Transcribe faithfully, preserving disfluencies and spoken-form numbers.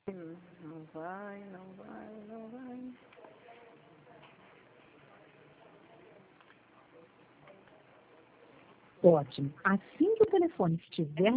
Hum, Não vai, não vai, não vai. Ótimo. Assim que o telefone estiver